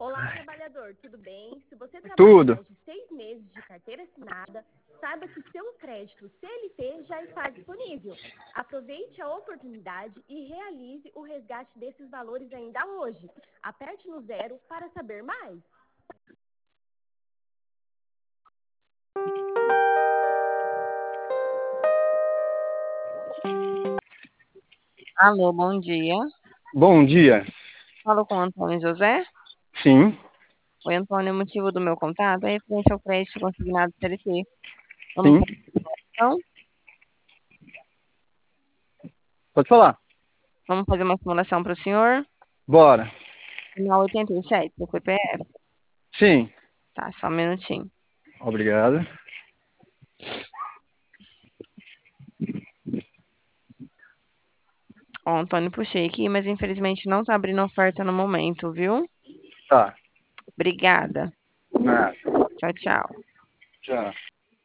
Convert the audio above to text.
Olá, trabalhador, tudo bem? Se você trabalha Tudo. mais de 6 meses de carteira assinada, saiba que seu crédito CLT já está disponível. Aproveite a oportunidade e realize o resgate desses valores ainda hoje. Aperte no 0 para saber mais. Alô, bom dia. Bom dia. Falo com o Antônio José. Sim, Oi, Antônio, o motivo do meu contato é referente ao crédito consignado CLT. Vamos sim. fazer uma simulação? Pode falar. Vamos fazer uma simulação para o senhor? Bora. Final 87, seu CPF. Sim. Tá, só um minutinho. Obrigado. Ó, Antônio, puxei aqui, mas infelizmente não tá abrindo oferta no momento, viu? Tá. Obrigada. Nada. Tchau, tchau. Tchau.